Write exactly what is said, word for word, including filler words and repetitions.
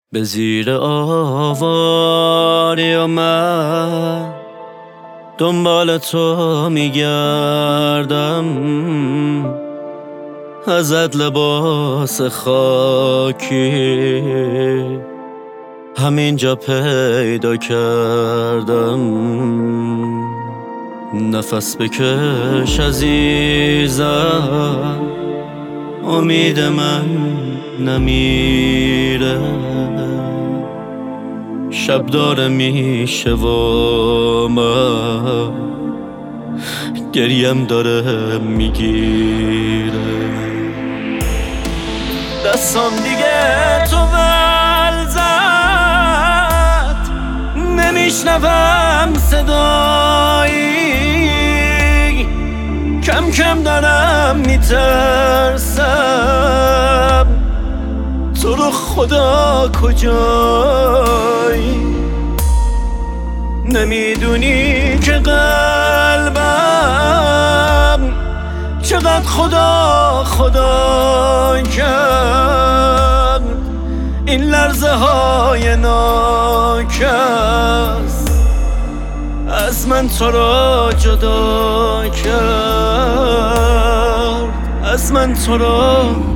به زیر آواری و من دنبال تو میگردم، ازت لباس خاکی همینجا پیدا کردم. نفس بکش عزیزم، امید من نمیره، شب داره میشه و من گریم داره میگیره. دستان دیگه تو ول زد، نمیشنوم صدایی، کم کم دارم میترسم تو رو خدا کجایی. نمیدونی که قلبم چقدر خدا خدا کرد، این لرزه های ناکس از من تو را جدا کرد، از من تو را